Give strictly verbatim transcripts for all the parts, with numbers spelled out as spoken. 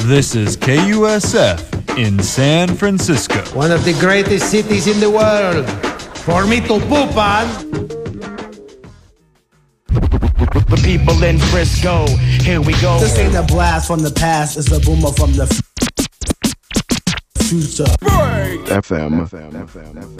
This is K U S F in San Francisco. One of the greatest cities in the world. For me to poop on. The people in Frisco, here we go. This ain't a blast from the past, it's a boomer from the f- future. F M. F M. F M. F M.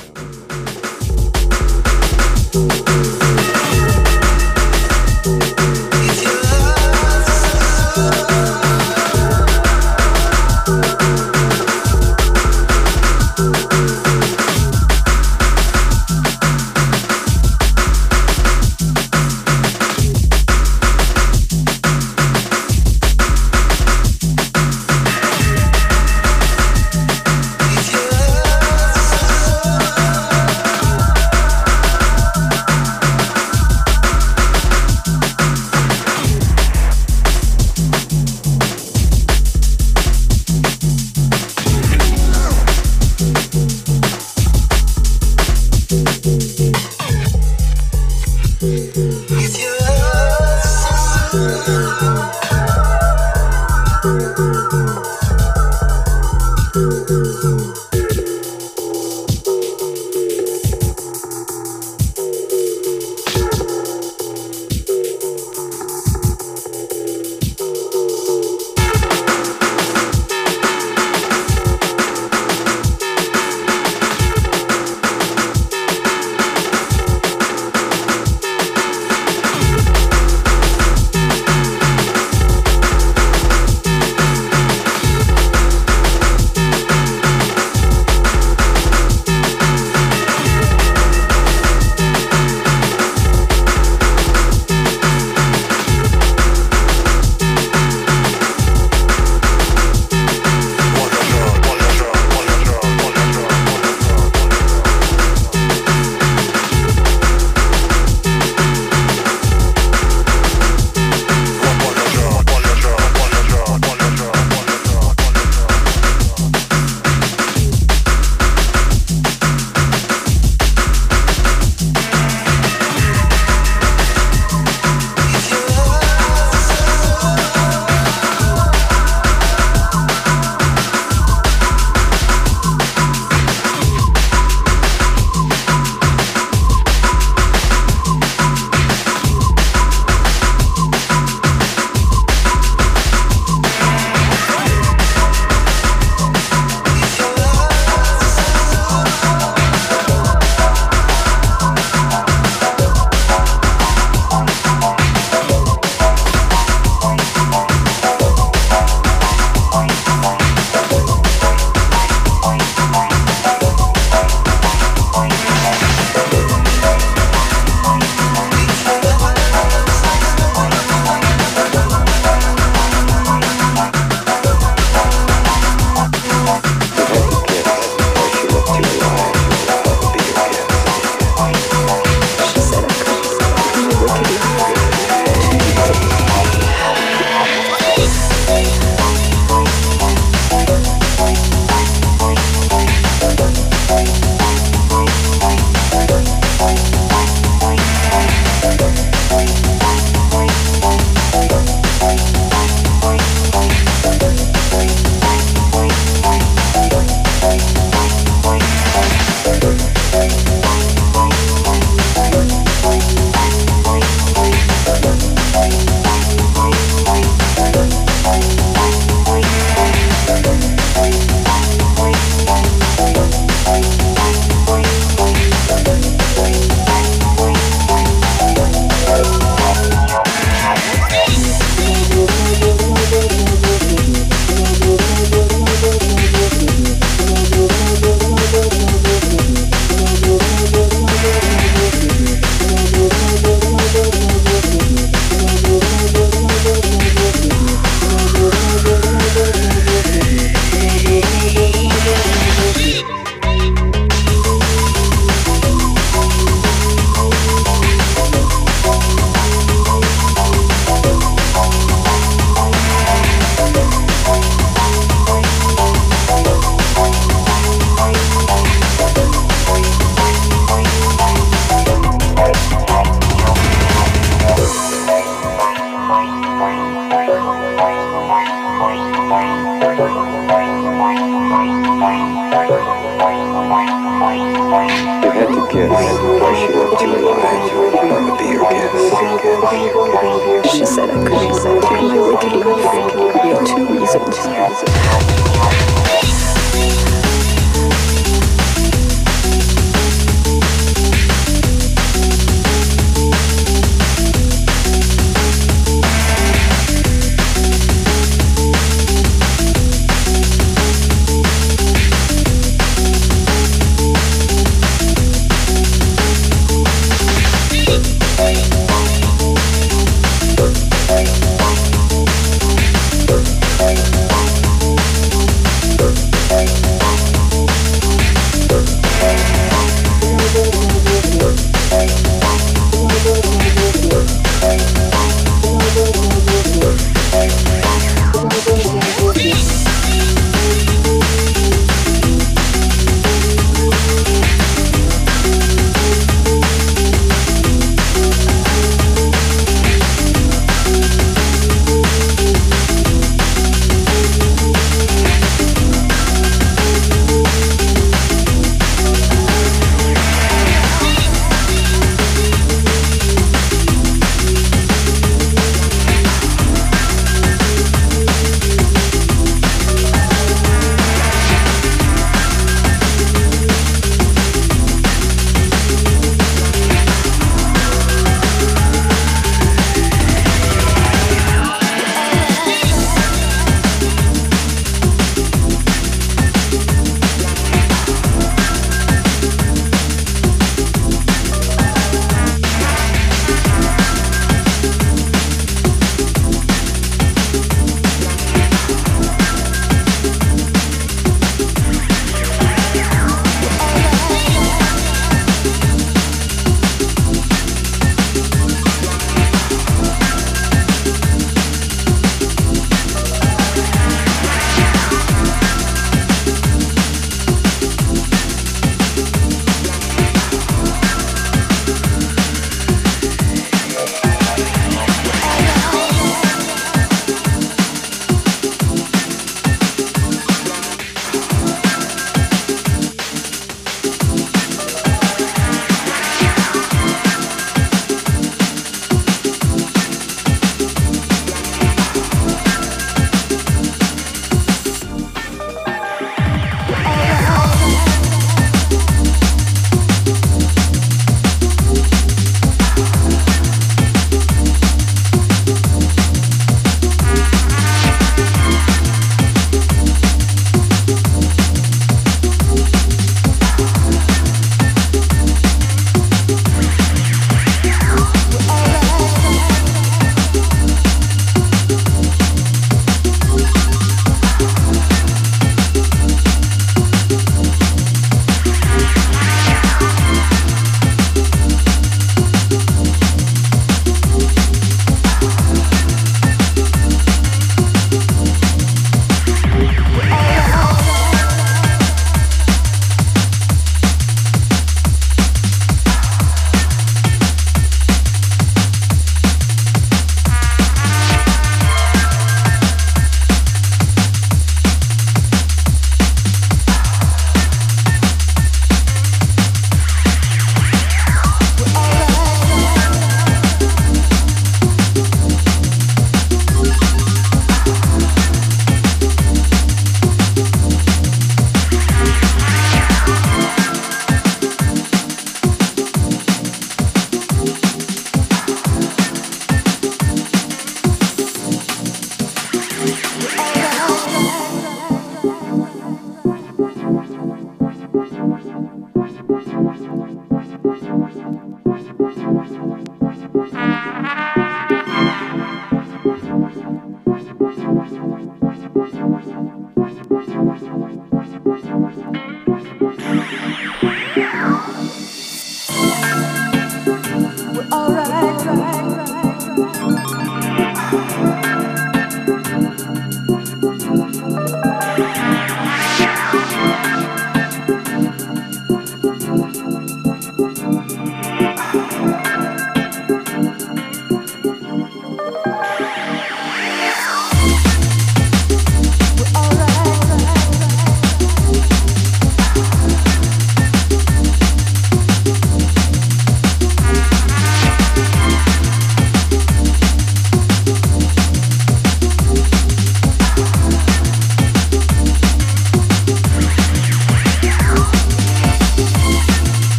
had to guess why she looked you alive. That would be your guess. She said I could live my wicked life for two reasons.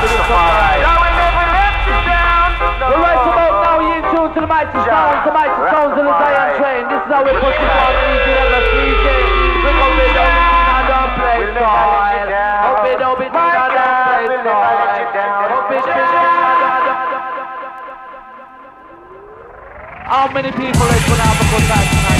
right about now, you in tune to the mighty sounds, the mighty sounds of the Zion train. This is how we put it on easy ever easy. We come with no don't play style. Hope it don't be don't play style. Hope it How many people is gonna have a good time tonight?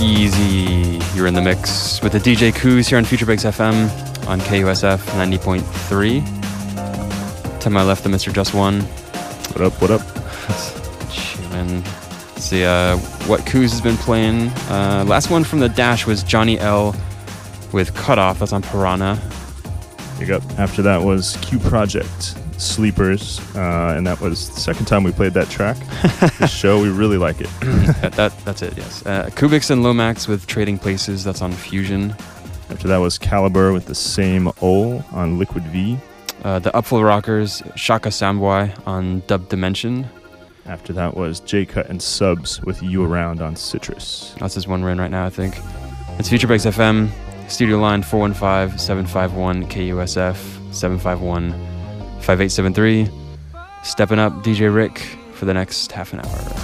Easy. You're in the mix with the D J Coos here on Future Breaks F M on K U S F ninety point three. To my left, the Mister Just One. What up, what up? Chillin'. See uh, what Coos has been playing. Uh, last one from the Dash was Johnny L with Cut Off. That's on Piranha. Big up. After that was Q Project, Sleepers, uh, and that was the second time we played that track. The show, we really like it. that, that That's it, yes. Uh, Kubix and Lomax with Trading Places. That's on Fusion. After that was Caliber with The Same Ol on Liquid V. Uh, the Upful Rockers, Shaka Samboy on Dub Dimension. After that was J-Cut and Subs with You Around on Citrus. That's his one win right now, I think. It's Future Breaks F M. Studio line four one five, seven five one, K U S F, seven five one, five eight seven three. Stepping up D J Rick for the next half an hour.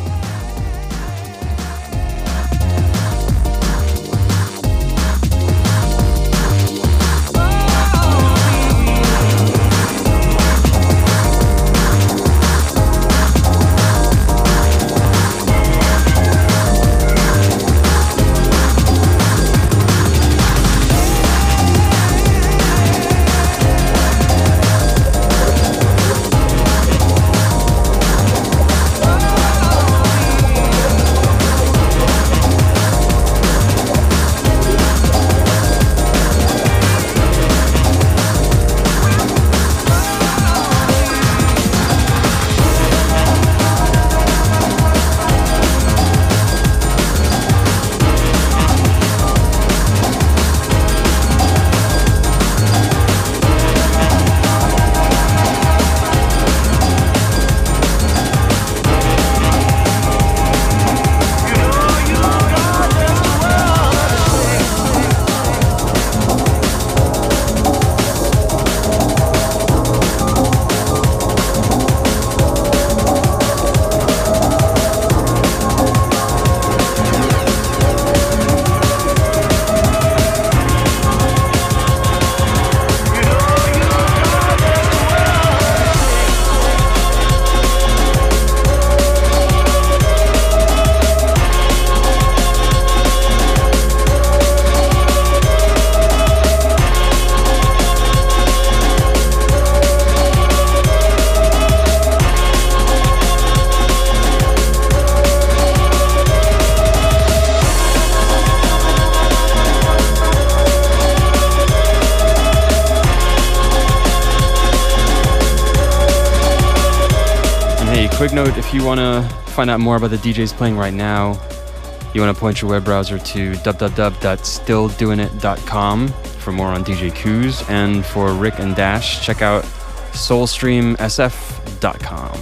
Quick note, if you want to find out more about the D Js playing right now, you want to point your web browser to w w w dot still doing it dot com for more on D J Coos. And for Rick and Dash, check out soulstream s f dot com.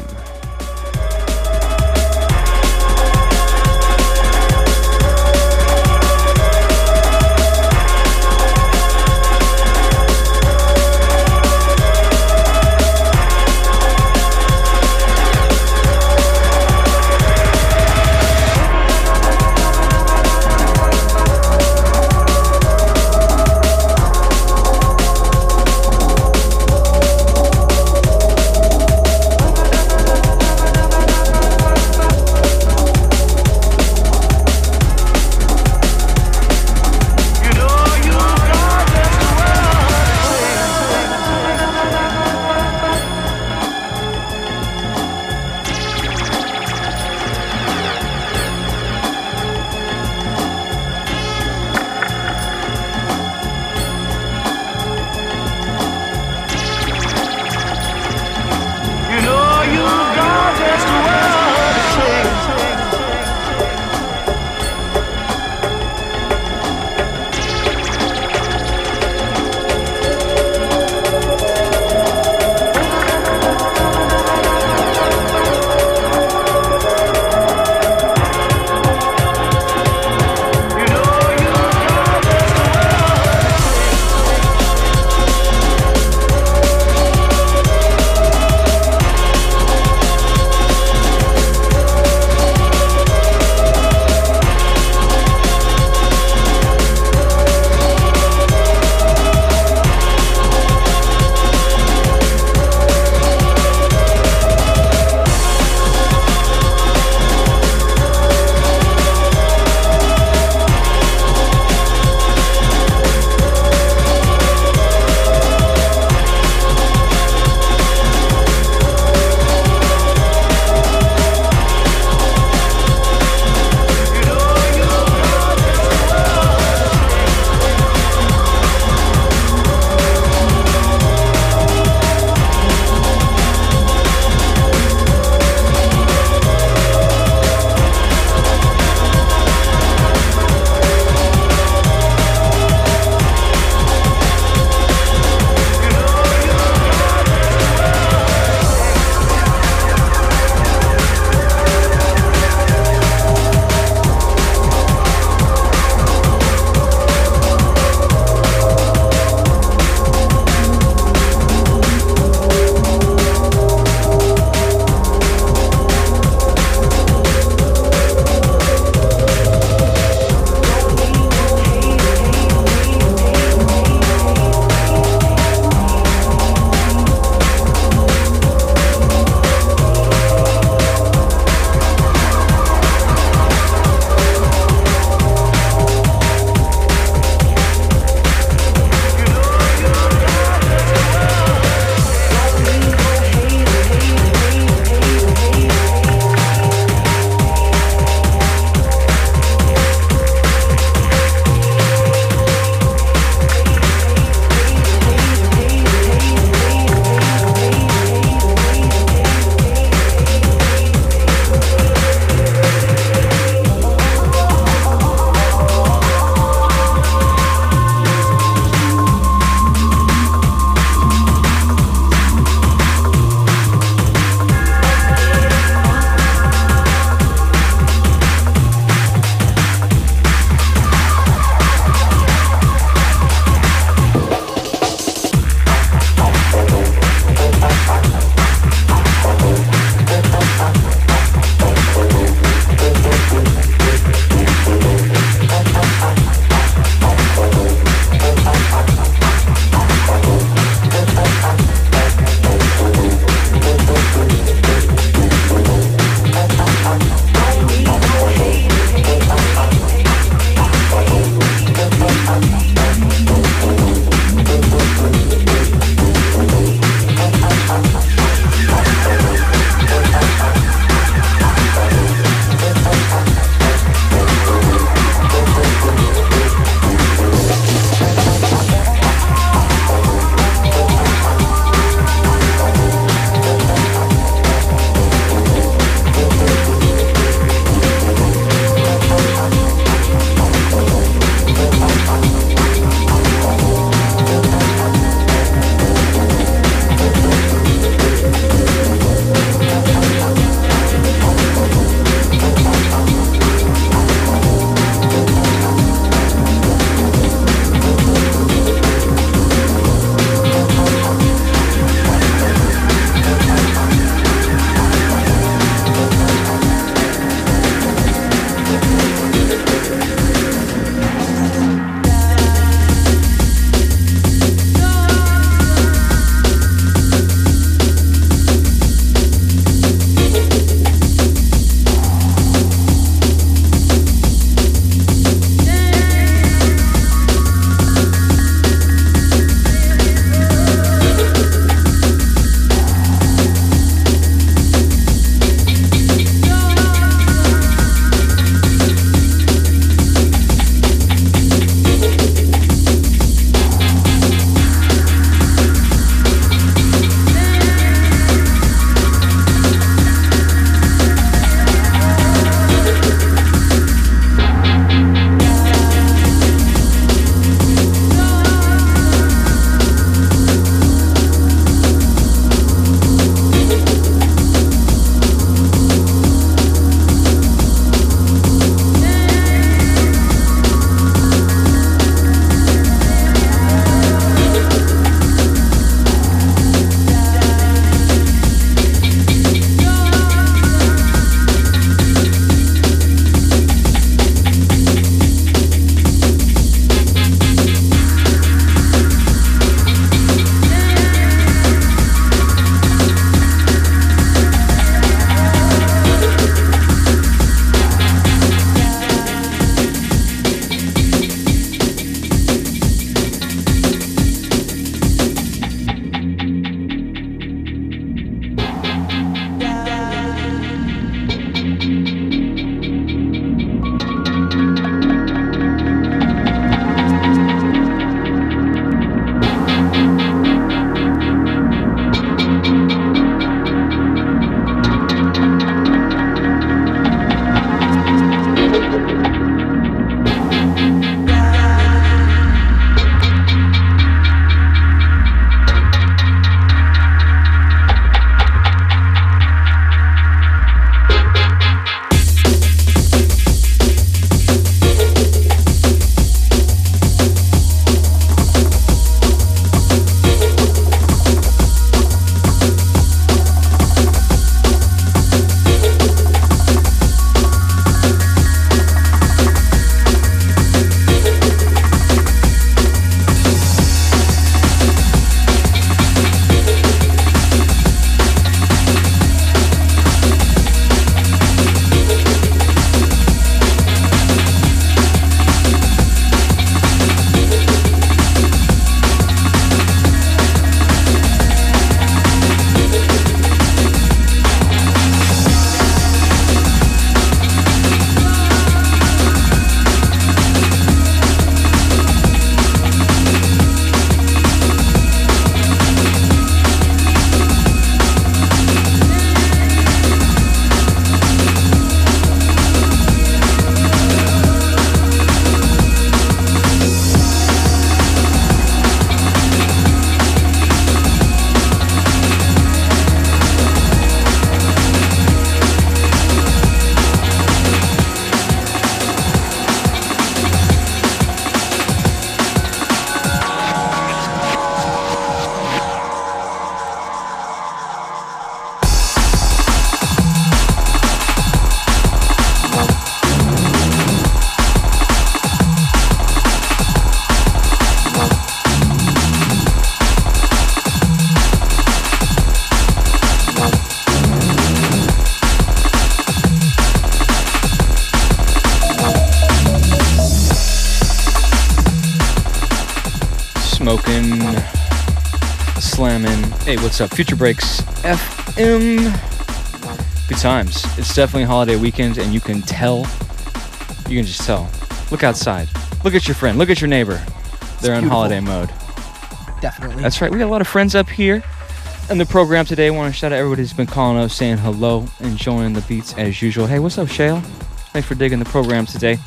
smoking, slamming. Hey, what's up? Future Breaks F M. Good times. It's definitely a holiday weekend, and you can tell. You can just tell. Look outside. Look at your friend. Look at your neighbor. They're in holiday mode. Definitely. That's right. We got a lot of friends up here in the program today. I want to shout out everybody who's been calling us, saying hello, enjoying the beats as usual. Hey, what's up, Shale? Thanks for digging the program today.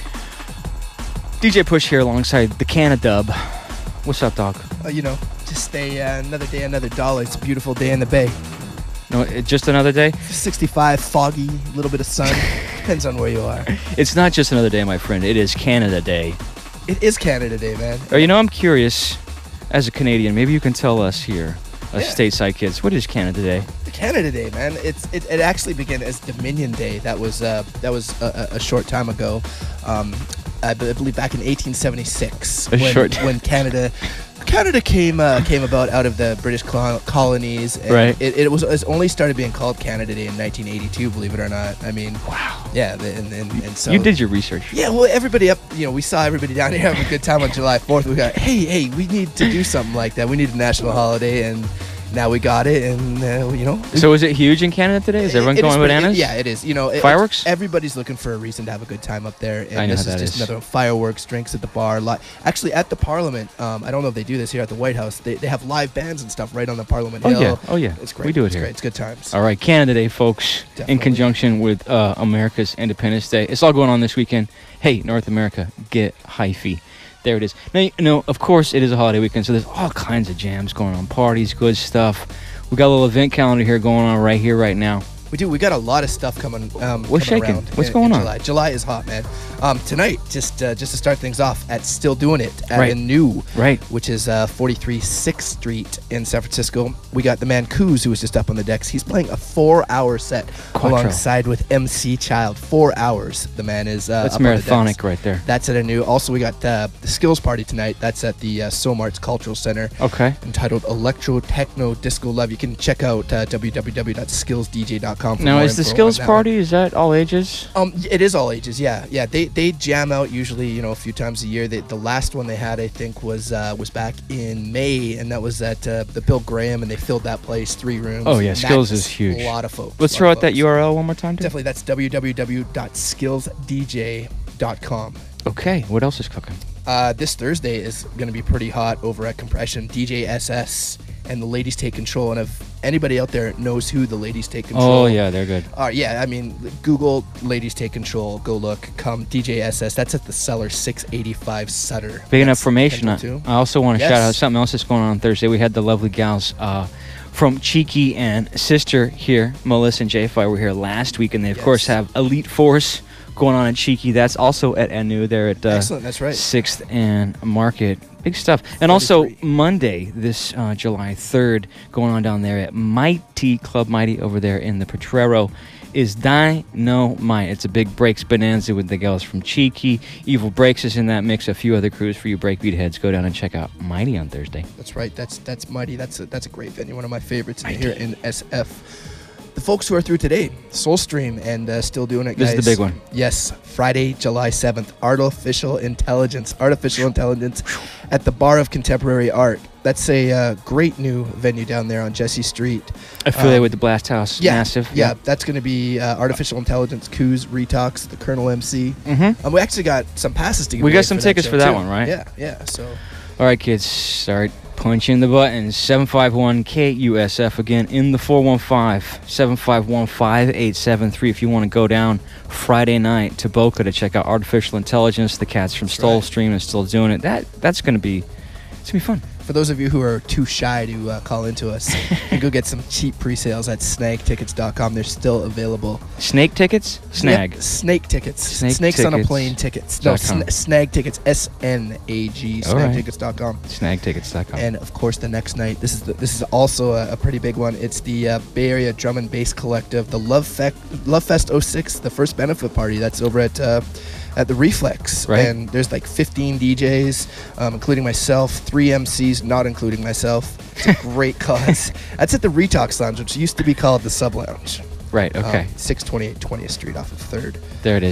D J Push here alongside the Canadub. What's up, dog? Uh, you know, just stay uh, another day, another dollar. It's a beautiful day in the Bay. No, it, just another day? sixty-five, foggy, a little bit of sun. Depends on where you are. It's not just another day, my friend. It is Canada Day. It is Canada Day, man. Oh, you know, I'm curious, as a Canadian, maybe you can tell us here, as Yeah. stateside kids, what is Canada Day? Canada Day, man. It's it, it actually began as Dominion Day. That was uh, that was a, a short time ago. Um, I b- I believe back in eighteen seventy-six A when, short- when Canada Canada came uh, came about out of the British col- colonies. And Right. It, it was it's only started being called Canada Day in nineteen eighty-two. Believe it or not. I mean, wow. Yeah, the- and and, and so You did your research. Yeah, well, everybody up, you know, we saw everybody down here having a good time on July fourth. We got, hey, hey, we need to do something like that. We need a national holiday, and now we got it, and uh, you know. So is it huge in Canada today? Is everyone It- it going is pretty- bananas? it- yeah, it is. You know, it- Fireworks? Everybody's looking for a reason to have a good time up there, and I know this how is that just is. another one. Fireworks, drinks at the bar. Li- Actually, at the Parliament, um, I don't know if they do this here at the White House. They, they have live bands and stuff right on the Parliament Oh, Hill. yeah. Oh, yeah. It's great. We do it it's here. Great. It's good times. All right, Canada Day, folks, Definitely. in conjunction with uh, America's Independence Day. It's all going on this weekend. Hey, North America, get hyphy. There it is. Now, you know, of course, it is a holiday weekend, so there's all kinds of jams going on, parties, good stuff. We got a little event calendar here going on right here, right now. We do. We got a lot of stuff coming. Um, What's coming shaking? around What's in- going in on? July. July is hot, man. Um, tonight, just uh, just to start things off, at Still Doing It at Right. a new, Right. which is uh, forty-three sixth Street in San Francisco. We got the man Kuz, who was just up on the decks. He's playing a four-hour set Quattro. alongside with M C Child. Four hours. The man is. Uh, That's up on the marathonic decks. right there. That's at a new. Also, we got uh, the Skills Party tonight. That's at the uh, Somarts Cultural Center. Okay. Entitled Electro Techno Disco Love. You can check out uh, w w w dot skills d j dot com for Now, more is the info Skills on that one. Party, is that all ages? Um, y- it is all ages. Yeah, yeah. They they jam out usually, you know, a few times a year. They, the last one they had, I think, was uh, was back in May, and that was at uh, the Bill Graham, and they filled that place, three rooms. Oh, yeah, Skills Max, is huge. A lot of folks. Let's lot throw of out that folks. U R L one more time, dude. Definitely, that's w w w dot skills d j dot com. Okay, what else is cooking? Uh, this Thursday is going to be pretty hot over at Compression. D J S S and the Ladies Take Control. And if anybody out there knows who the Ladies Take Control, Oh, yeah, they're good. Uh, yeah, I mean, Google Ladies Take Control. Go look. Come D J S S. That's at the Cellar six eighty-five Sutter. Big enough That's formation. I, Kendall, too. I also want to Yes. shout out something else that's going on Thursday. We had the lovely gals uh, from Cheeky and Sister here, Melissa and J-Fi were here last week, and they, of Yes. course, have Elite Force going on at Cheeky. That's also at Anu there at uh, Excellent, that's right. sixth and Market. Big stuff. And also forty-three. Monday, this uh, July third, going on down there at Mighty, Club Mighty over there in the Potrero, is Dynamite. It's a big breaks bonanza with the gals from Cheeky. Evil Breaks is in that mix. A few other crews for you breakbeat heads. Go down and check out Mighty on Thursday. That's right. That's that's Mighty. That's a, that's a great venue. One of my favorites Mighty. here in S F. The folks who are through today, Soulstream, and uh, Still Doing It, This guys. is the big one. Yes, Friday, July seventh. Artificial Intelligence. Artificial Intelligence at the Bar of Contemporary Art. That's a uh, great new venue down there on Jesse Street. Affiliated Um, with the Blast House. Yeah, Massive. Yeah, that's going to be uh, Artificial Intelligence, Coos, Retox, the Colonel M C. Mm-hmm. Um, we actually got some passes to give We got away some for tickets show, for that too. one, right? Yeah, yeah. So All right, kids, start punching the buttons. seven five one K U S F again in the four one five, seven five one, five eight seven three if you want to go down Friday night to Boca to check out Artificial Intelligence, the cats from Soulstream and Still Doing It. That That's going to be, it's going to be fun. for those of you who are too shy to uh, call into us, you can go get some cheap pre-sales at snag tickets dot com. They're still available. Snake tickets? Snag. Yep, snake tickets. Snake Snakes on a tickets plane tickets. No, dot com. sn- snag tickets. S N A G. All right. snag tickets dot com. snag tickets dot com. And of course, the next night. This is the, this is also a, a pretty big one. It's the uh, Bay Area Drum and Bass Collective, the Love Fest Love Fest oh six, the first benefit party. That's over at uh, at the Reflex. Right. And there's like fifteen D Js, um, including myself, three M Cs, not including myself. It's a great cause. That's at the Retox Lounge, which used to be called the Sub Lounge. Right, okay. Um, six twenty-eight twentieth Street off of third. There it is.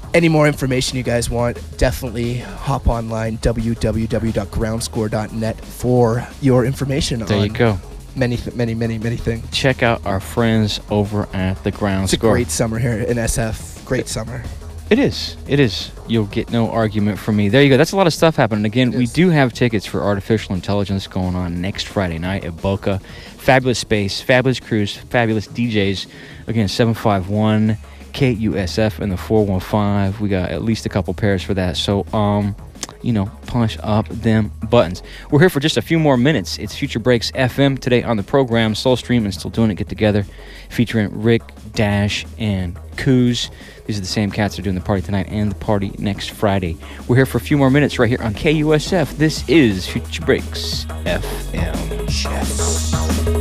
any more information you guys want, definitely hop online, w w w dot groundscore dot net for your information there on you go. many, th- many, many, many things. Check out our friends over at the Ground It's a Score. great summer here in S F. Great summer. It is. It is. You'll get no argument from me. There you go. That's a lot of stuff happening. Again, we do have tickets for Artificial Intelligence going on next Friday night at Boca. Fabulous space, fabulous crews, fabulous D Js. Again, seven five one K U S F and the four one five. We got at least a couple pairs for that. So, um, you know, punch up them buttons. We're here for just a few more minutes. It's Future Breaks F M today on the program. Soulstream and Still Doing It get together, featuring Rick, Dash, and Kuz. These are the same cats that are doing the party tonight and the party next Friday. We're here for a few more minutes right here on K U S F. This is Future Breaks F M. Yes.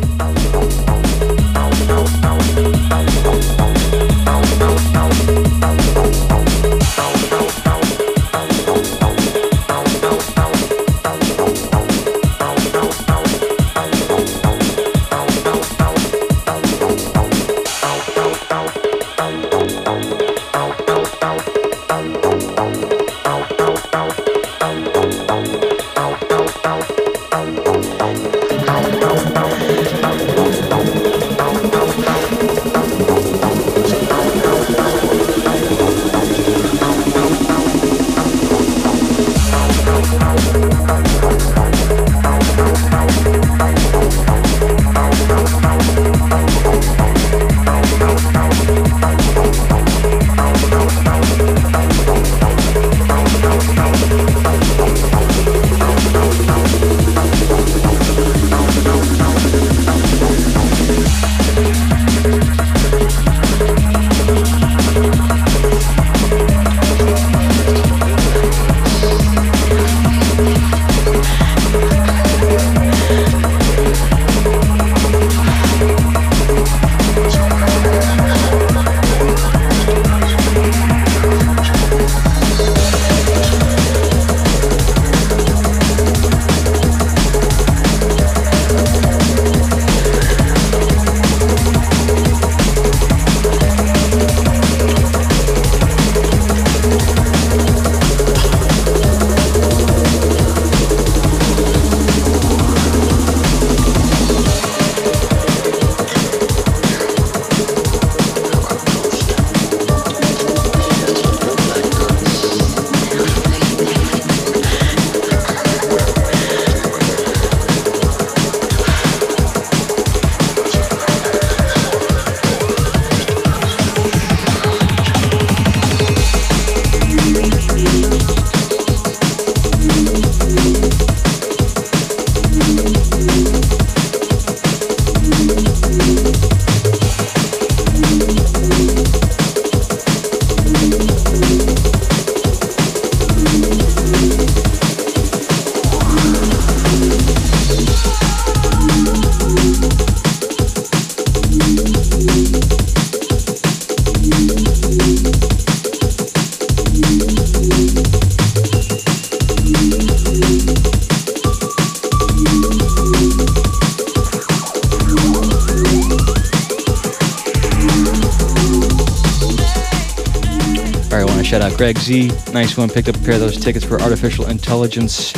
Shout out Greg Z. Nice one. Picked up a pair of those tickets for Artificial Intelligence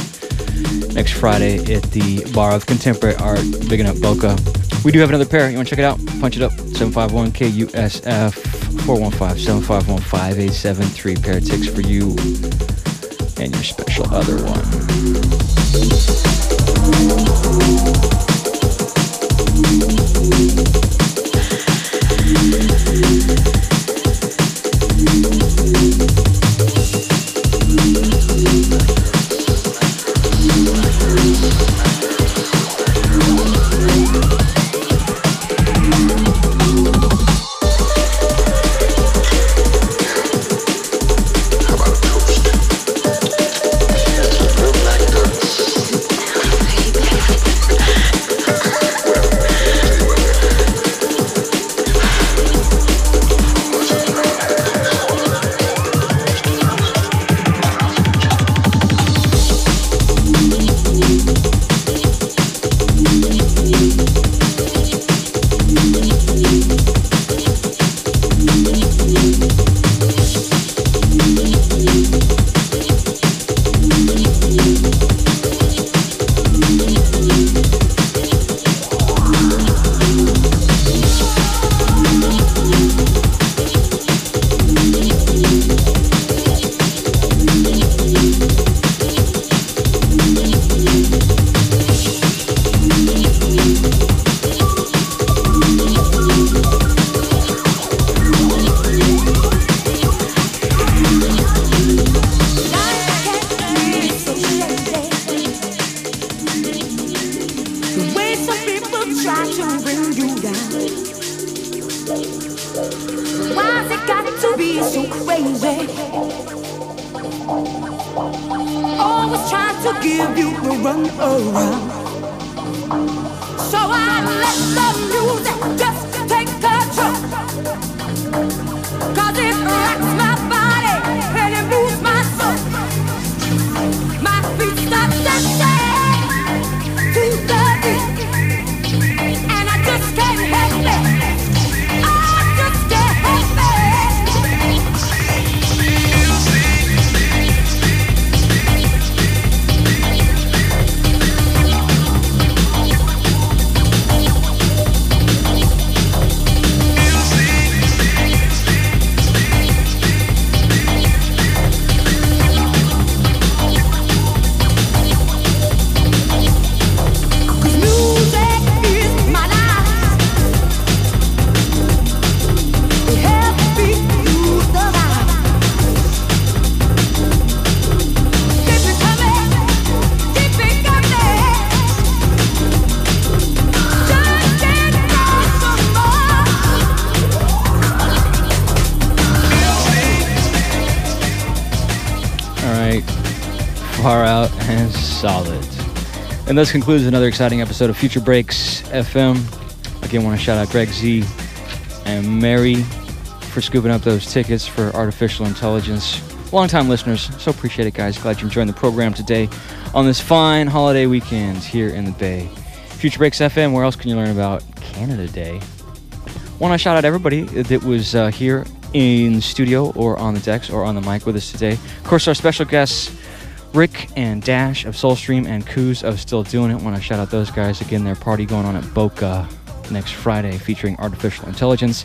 next Friday at the Bar of Contemporary Art. Bigging up Boca. We do have another pair. You want to check it out? Punch it up. seven five one K U S F four one five, seven five one, five eight seven three. Pair of tickets for you and your special other one. Always trying to give you the run around. So I let the music just take control. Cause it rocks my body and it moves my soul. My feet start dancing to the beat, and I just can't help it. I just can't help it. Far out and solid. And this concludes another exciting episode of Future Breaks F M. Again, want to shout out Greg Z and Mary for scooping up those tickets for Artificial Intelligence. Long-time listeners, so appreciate it, guys. Glad you enjoyed the program today on this fine holiday weekend here in the Bay. Future Breaks F M, where else can you learn about Canada Day? Want to shout out everybody that was uh, here in studio or on the decks or on the mic with us today. Of course, our special guests, Rick and Dash of Soulstream and Kuz of Still Doing It. Want to shout out those guys. Again, their party going on at Boca next Friday featuring Artificial Intelligence,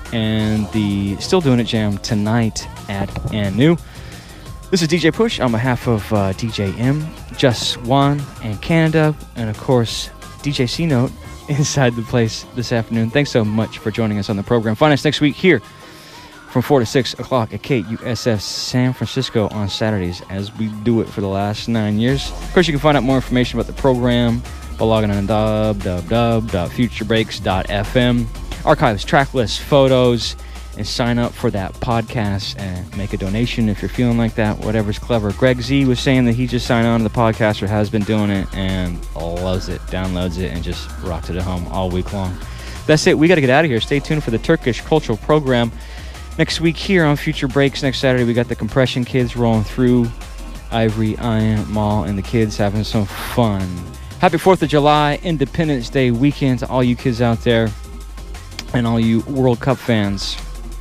and the Still Doing It Jam tonight at Anu. This is D J Push on behalf of uh, D J M, Just One, and Canada, and of course D J C-Note inside the place this afternoon. Thanks so much for joining us on the program. Find us next week here from four to six o'clock at K U S F San Francisco on Saturdays, as we do it for the last nine years. Of course, you can find out more information about the program by logging on to w w w dot future breaks dot f m. Archives, track lists, photos, and sign up for that podcast and make a donation if you're feeling like that. Whatever's clever. Greg Z was saying that he just signed on to the podcast, or has been doing it, and loves it, downloads it, and just rocks it at home all week long. That's it. We got to get out of here. Stay tuned for the Turkish Cultural Program next week here on Future Breaks. Next Saturday, we got the Compression Kids rolling through Ivory Iron Mall, and the kids having some fun. Happy fourth of July, Independence Day weekend to all you kids out there and all you World Cup fans.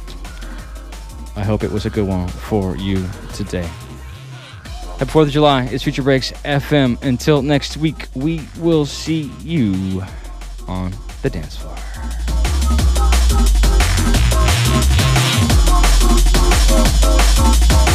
I hope it was a good one for you today. Happy fourth of July. It's Future Breaks F M. Until next week, we will see you on the dance floor. We'll be right back.